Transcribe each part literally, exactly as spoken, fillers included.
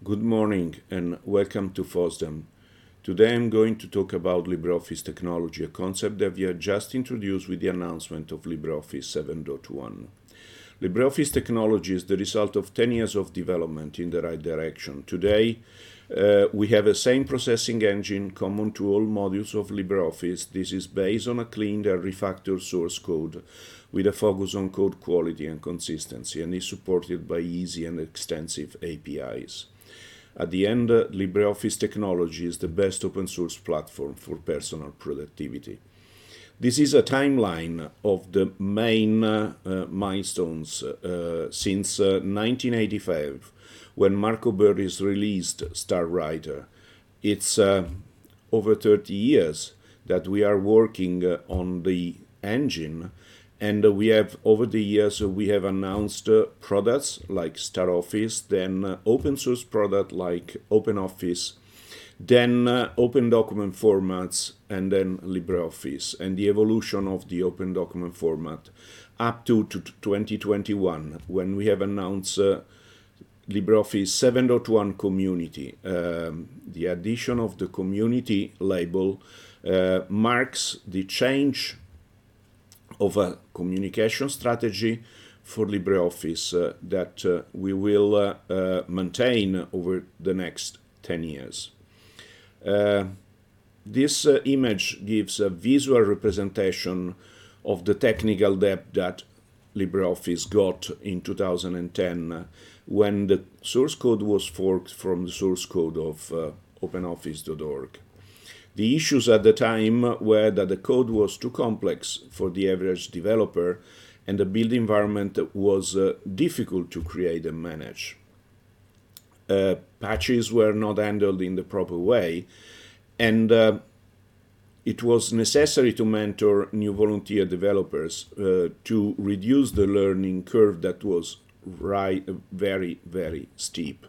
Good morning and welcome to FOSDEM. Today I'm going to talk about LibreOffice technology, a concept that we have just introduced with the announcement of LibreOffice seven point one. LibreOffice technology is the result of ten years of development in the right direction. Today, uh, we have a same processing engine common to all modules of LibreOffice. This is based on a cleaned and refactored source code with a focus on code quality and consistency, and is supported by easy and extensive A P Is. At the end, uh, LibreOffice technology is the best open source platform for personal productivity. This is a timeline of the main uh, uh, milestones uh, since uh, nineteen eighty-five, when Marco Burris released StarWriter. It's uh, over thirty years that we are working uh, on the engine, and uh, we have, over the years, uh, we have announced uh, products like StarOffice, then uh, open source product like OpenOffice, then uh, open document formats, and then LibreOffice, and the evolution of the open document format up to, to twenty twenty-one, when we have announced uh, LibreOffice seven point one Community. Um, the addition of the Community label uh, marks the change of a communication strategy for LibreOffice uh, that uh, we will uh, uh, maintain over the next ten years. Uh, this uh, image gives a visual representation of the technical depth that LibreOffice got in two thousand ten uh, when the source code was forked from the source code of uh, OpenOffice dot org. The issues at the time were that the code was too complex for the average developer and the build environment was uh, difficult to create and manage. Uh, patches were not handled in the proper way, and uh, it was necessary to mentor new volunteer developers uh, to reduce the learning curve that was right, very, very steep.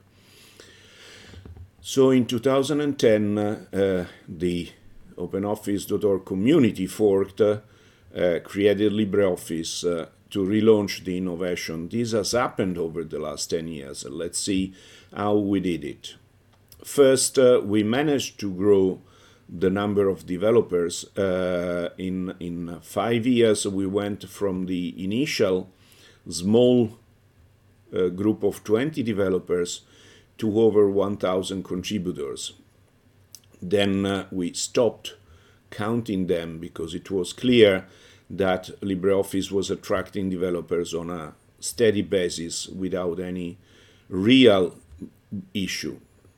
So in two thousand ten, uh, the OpenOffice dot org community forked, uh, uh, created LibreOffice uh, to relaunch the innovation. This has happened over the last ten years. Let's see how we did it. First, uh, we managed to grow the number of developers. Uh, in, in five years, we went from the initial small uh, group of twenty developers to over one thousand contributors. Then uh, we stopped counting them because it was clear that LibreOffice was attracting developers on a steady basis without any real issue.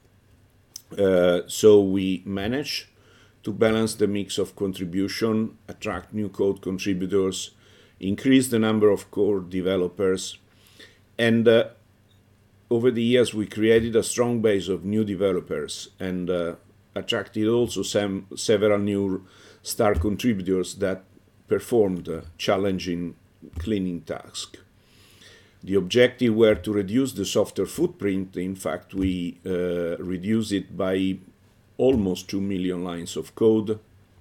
Uh, so we managed to balance the mix of contribution, attract new code contributors, increase the number of core developers, and uh, over the years, we created a strong base of new developers and uh, attracted also some, several new star contributors that performed uh, challenging cleaning tasks. The objective were to reduce the software footprint. In fact, we uh, reduced it by almost two million lines of code,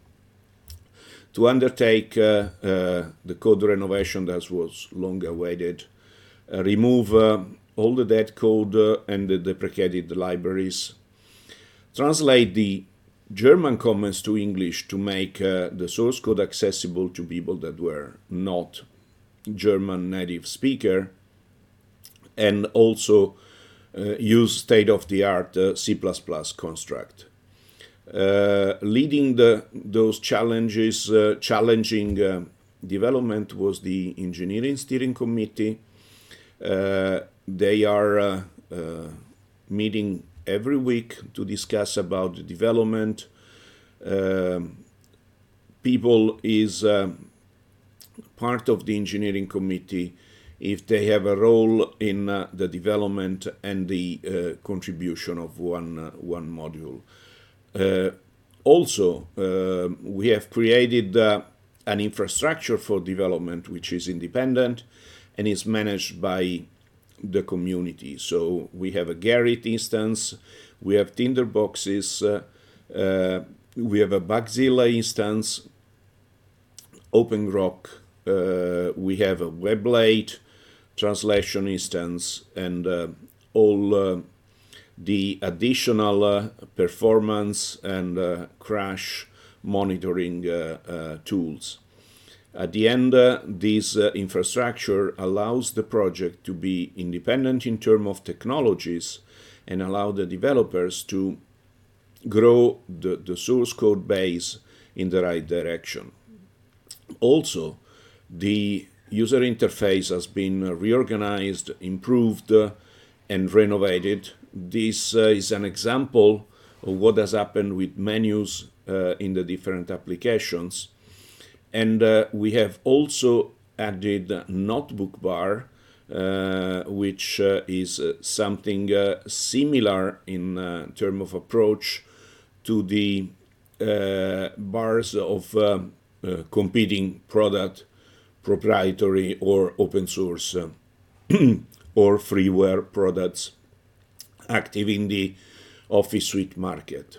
to undertake uh, uh, the code renovation that was long awaited, uh, remove uh, all the dead code uh, and the deprecated libraries, translate the German comments to English to make uh, the source code accessible to people that were not German native speaker, and also uh, use state-of-the-art uh, C plus plus construct. Uh, leading the, those challenges, uh, challenging uh, development was the engineering steering committee. Uh, They are uh, uh, meeting every week to discuss about the development. Uh, people is uh, part of the engineering committee if they have a role in uh, the development and the uh, contribution of one, uh, one module. Uh, also, uh, we have created uh, an infrastructure for development which is independent and is managed by the community. So we have a Gerrit instance, we have Tinderboxes, uh, uh, we have a Bugzilla instance, OpenGrok, uh, we have a WebLate translation instance, and uh, all uh, the additional uh, performance and uh, crash monitoring uh, uh, tools. At the end, uh, this uh, infrastructure allows the project to be independent in terms of technologies and allow the developers to grow the, the source code base in the right direction. Also, the user interface has been reorganized, improved, uh, and renovated. This uh, is an example of what has happened with menus uh, in the different applications. And uh, we have also added a notebook bar, uh, which uh, is uh, something uh, similar in uh, terms of approach to the uh, bars of uh, uh, competing product, proprietary or open source uh, or freeware products active in the Office Suite market.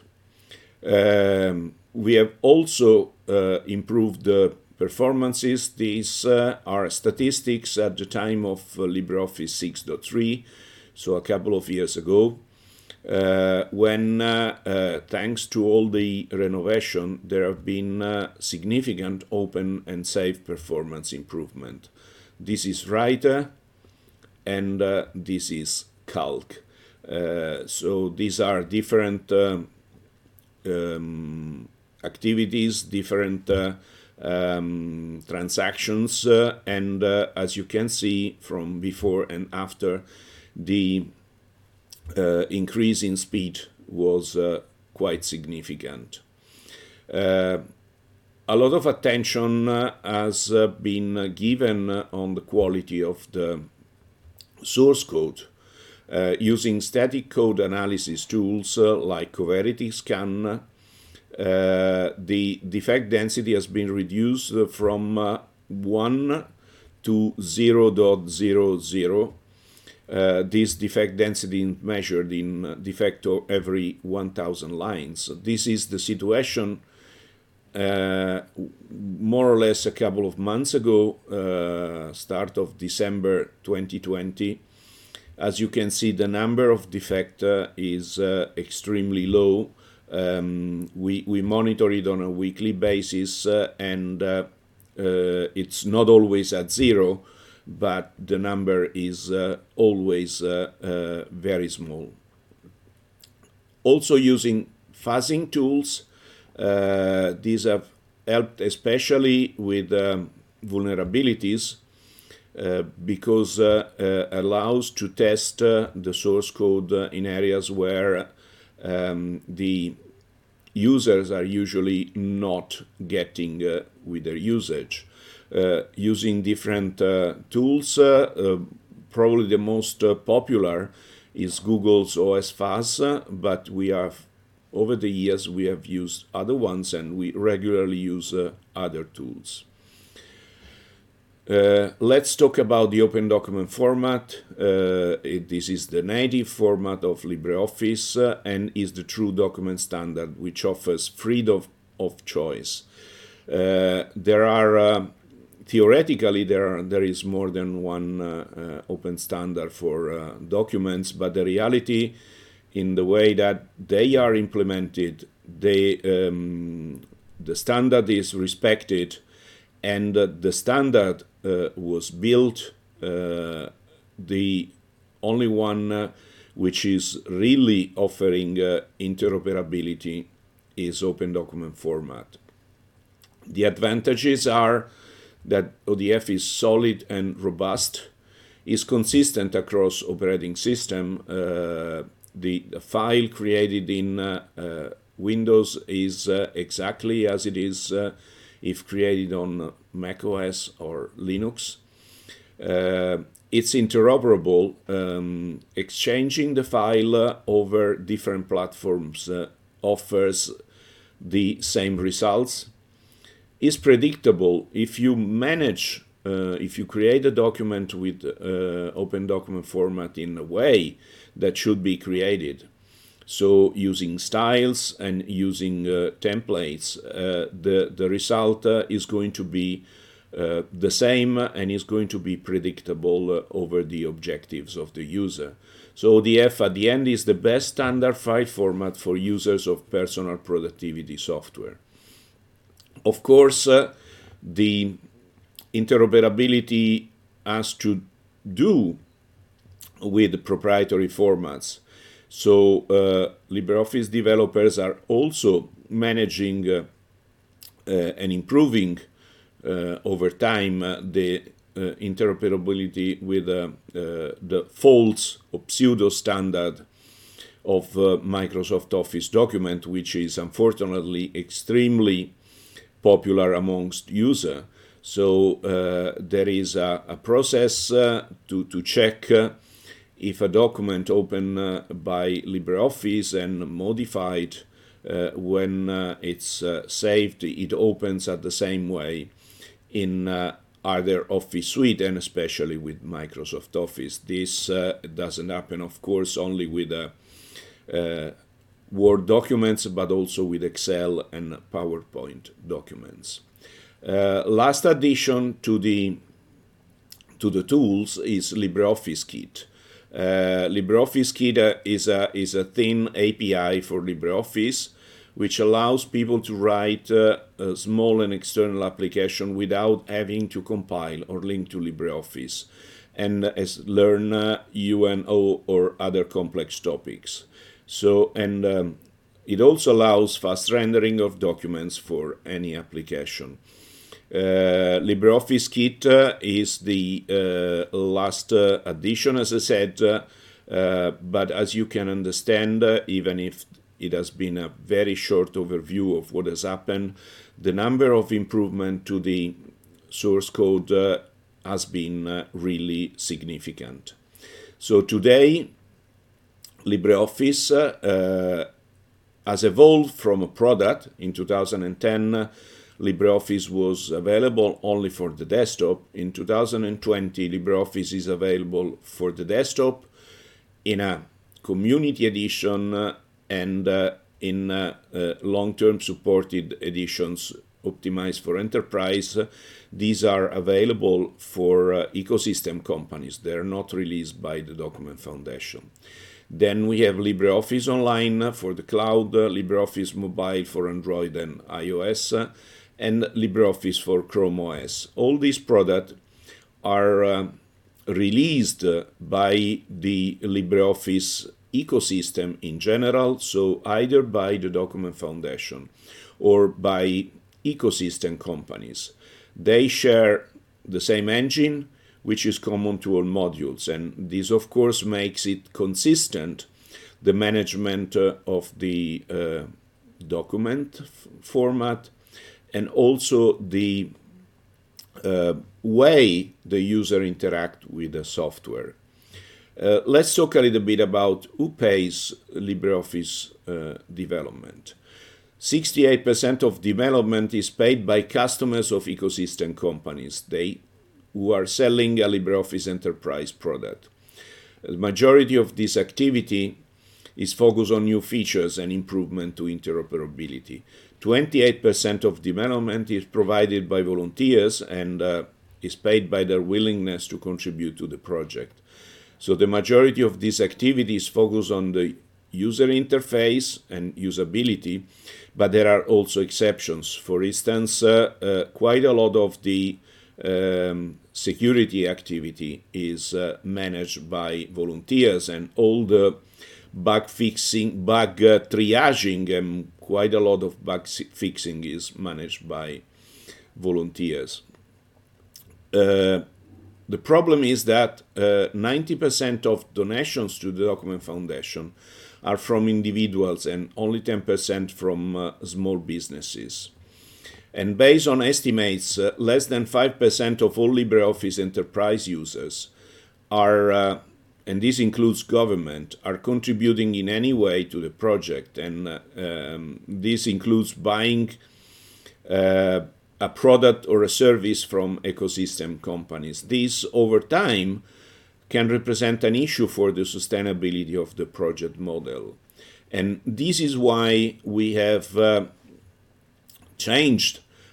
Um, we have also uh, improved the performances. These uh, are statistics at the time of uh, LibreOffice six point three, so a couple of years ago, uh, when, uh, uh, thanks to all the renovation, there have been uh, significant open and safe performance improvement. This is Writer, and uh, this is Calc. Uh, so these are different um, um, activities, different uh, um, transactions, uh, and uh, as you can see from before and after, the uh, increase in speed was uh, quite significant. Uh, a lot of attention uh, has uh, been given uh, on the quality of the source code. Uh, using static code analysis tools uh, like Coverity Scan, uh, the defect density has been reduced uh, from uh, one to zero point zero zero. Uh, this defect density is measured in uh, defect every one thousand lines. This is the situation uh, more or less a couple of months ago, uh, start of December twenty twenty. As you can see, the number of defects uh, is uh, extremely low. Um, we, we monitor it on a weekly basis, uh, and uh, uh, it's not always at zero, but the number is uh, always uh, uh, very small. Also using fuzzing tools, uh, these have helped especially with um, vulnerabilities, Uh, because uh, uh, allows to test uh, the source code uh, in areas where um, the users are usually not getting uh, with their usage. Uh, using different uh, tools, uh, uh, probably the most uh, popular is Google's O S Fuzz, uh, but we have, over the years, we have used other ones, and we regularly use uh, other tools. Uh, let's talk about the Open Document Format. Uh, it, this is the native format of LibreOffice uh, and is the true document standard, which offers freedom of, of choice. Uh, there are, uh, theoretically, there, are, there is more than one uh, uh, open standard for uh, documents, but the reality in the way that they are implemented, they, um, the standard is respected, and uh, the standard uh, was built, uh, the only one uh, which is really offering uh, interoperability is Open Document Format. The advantages are that O D F is solid and robust, is consistent across operating system. Uh, the, the file created in uh, uh, Windows is uh, exactly as it is uh, if created on macOS or Linux. Uh, it's interoperable. Um, exchanging the file uh, over different platforms uh, offers the same results. Is predictable. If you manage, uh, if you create a document with uh, Open Document Format in a way that should be created, so using styles and using uh, templates, uh, the, the result uh, is going to be uh, the same and is going to be predictable uh, over the objectives of the user. So O D F at the end is the best standard file format for users of personal productivity software. Of course, uh, the interoperability has to do with proprietary formats. So uh, LibreOffice developers are also managing uh, uh, and improving uh, over time uh, the uh, interoperability with uh, uh, the false or pseudo standard of uh, Microsoft Office document, which is unfortunately extremely popular amongst users. So uh, there is a, a process uh, to, to check uh, if a document opened uh, by LibreOffice and modified uh, when uh, it's uh, saved, it opens at the same way in uh, other Office suite, and especially with Microsoft Office. This uh, doesn't happen, of course, only with uh, uh, Word documents, but also with Excel and PowerPoint documents. Uh, last addition to the to the tools is LibreOffice Kit. Uh, LibreOffice Kit uh, is a is a thin A P I for LibreOffice, which allows people to write uh, a small and external application without having to compile or link to LibreOffice, and as learn uh, U N O or other complex topics. So and um, it also allows fast rendering of documents for any application. Uh, LibreOffice Kit uh, is the uh, last uh, addition, as I said, uh, uh, but as you can understand, uh, even if it has been a very short overview of what has happened, the number of improvement to the source code uh, has been uh, really significant. So today, LibreOffice uh, has evolved from a product. In two thousand ten, uh, LibreOffice was available only for the desktop. In two thousand twenty, LibreOffice is available for the desktop in a community edition uh, and uh, in uh, uh, long-term supported editions optimized for enterprise. These are available for uh, ecosystem companies. They are not released by the Document Foundation. Then we have LibreOffice Online for the cloud, uh, LibreOffice Mobile for Android and iOS, uh, and LibreOffice for Chrome O S. All these products are uh, released uh, by the LibreOffice ecosystem in general, so either by the Document Foundation or by ecosystem companies. They share the same engine, which is common to all modules, and this of course makes it consistent, the management uh, of the uh, document f- format, and also the uh, way the user interact with the software. Uh, let's talk a little bit about who pays LibreOffice uh, development. sixty-eight percent of development is paid by customers of ecosystem companies. They who are selling a LibreOffice Enterprise product. The majority of this activity is focused on new features and improvement to interoperability. twenty-eight percent of development is provided by volunteers and uh, is paid by their willingness to contribute to the project. So the majority of this activity is focused on the user interface and usability, but there are also exceptions. For instance, uh, uh, quite a lot of the um, security activity is uh, managed by volunteers, and all the bug fixing, bug uh, triaging, and quite a lot of bug fixing is managed by volunteers. Uh, the problem is that uh, ninety percent of donations to the Document Foundation are from individuals and only ten percent from uh, small businesses. And based on estimates, uh, less than five percent of all LibreOffice Enterprise users are, uh, and this includes government, are contributing in any way to the project. And uh, um, this includes buying uh, a product or a service from ecosystem companies. This, over time, can represent an issue for the sustainability of the project model. And this is why we have uh, changed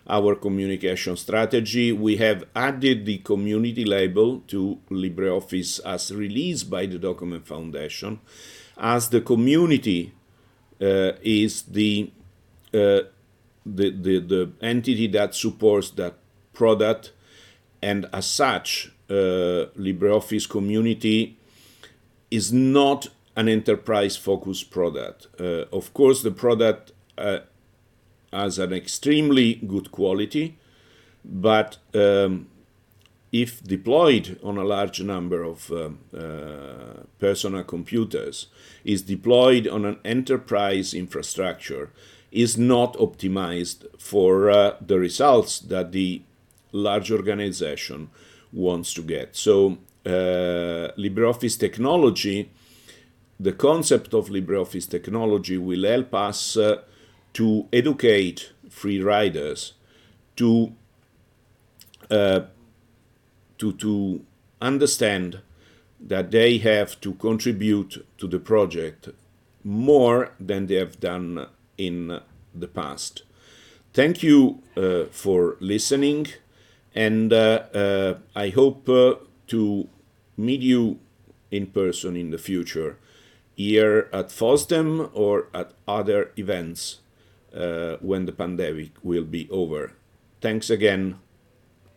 our communication strategy. We have added the community label to LibreOffice as released by the Document Foundation, as the community uh, is the, uh, the, the, the entity that supports that product, and as such, uh, LibreOffice Community is not an enterprise-focused product. Uh, of course, the product uh, has an extremely good quality, but um, if deployed on a large number of uh, uh, personal computers, is deployed on an enterprise infrastructure, is not optimized for uh, the results that the large organization wants to get. So uh, LibreOffice technology, the concept of LibreOffice technology will help us uh, to educate free riders to, uh, to, to understand that they have to contribute to the project more than they have done in the past. Thank you uh, for listening, and uh, uh, I hope uh, to meet you in person in the future, here at FOSDEM or at other events uh, when the pandemic will be over. Thanks again.